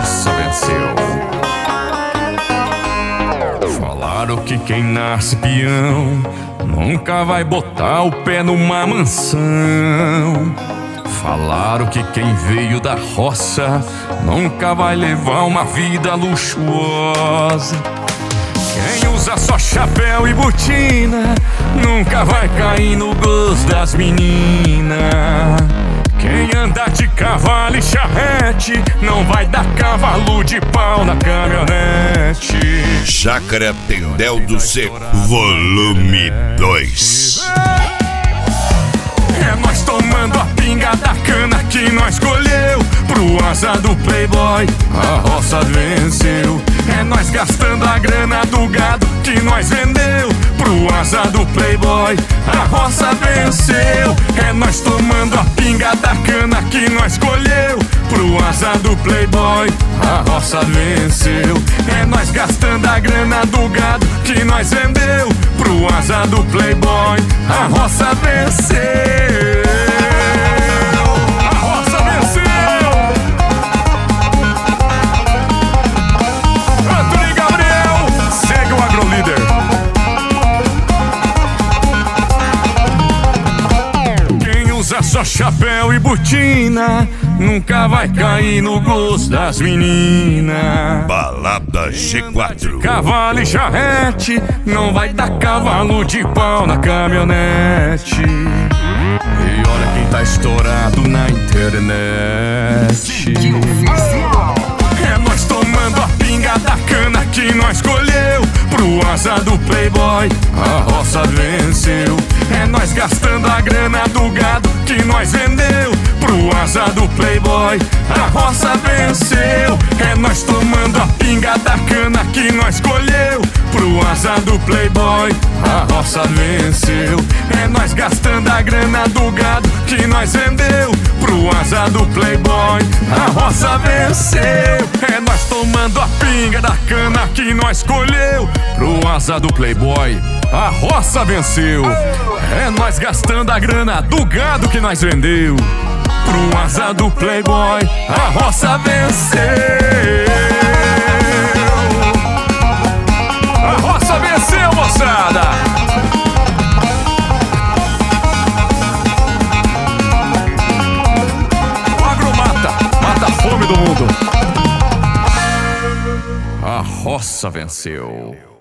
roça venceu. Falaram que quem nasce peão nunca vai botar o pé numa mansão. Falaram que quem veio da roça nunca vai levar uma vida luxuosa. Quem usa só chapéu e botina nunca vai cair no gosto das meninas. Quem anda de cavalo e charrete não vai dar cavalo de pau na caminhonete. Chácara Tendel do Seco, volume 2. É nós tomando a pinga da cana que nós colheu. Pro asa do playboy a roça venceu. É nós gastando a grana do gado que nós vendeu. Pro asa do playboy a roça venceu. É nós tomando a pinga da cana que nós colheu. Pro asa do playboy a roça venceu. É nós gastando a grana do gado que nós vendeu. Pro asa do playboy a roça venceu. A roça venceu. Antônio Gabriel, segue o AgroLíder. Quem usa só chapéu e botina nunca vai cair no gosto das meninas. Balada G4. Cavalo e charrete não vai dar cavalo de pau na caminhonete. E olha quem tá estourado na internet. É nós tomando a pinga da cana que nós colheu. Pro asa do playboy a roça venceu. É nós gastando a grana do gado que nós vendeu. Pro asa do playboy a roça venceu. É nós tomando a pinga da cana que nós colheu. Pro asa do playboy a roça venceu. É nós gastando a grana do gado que nós vendeu. Pro asa do playboy a roça venceu. É nós tomando a pinga da cana que nós colheu. Pro asa do playboy a roça venceu. É nós gastando a grana do gado que nós vendeu. Pro asa do playboy a roça venceu. A roça venceu, moçada. O agro mata a fome do mundo. A roça venceu.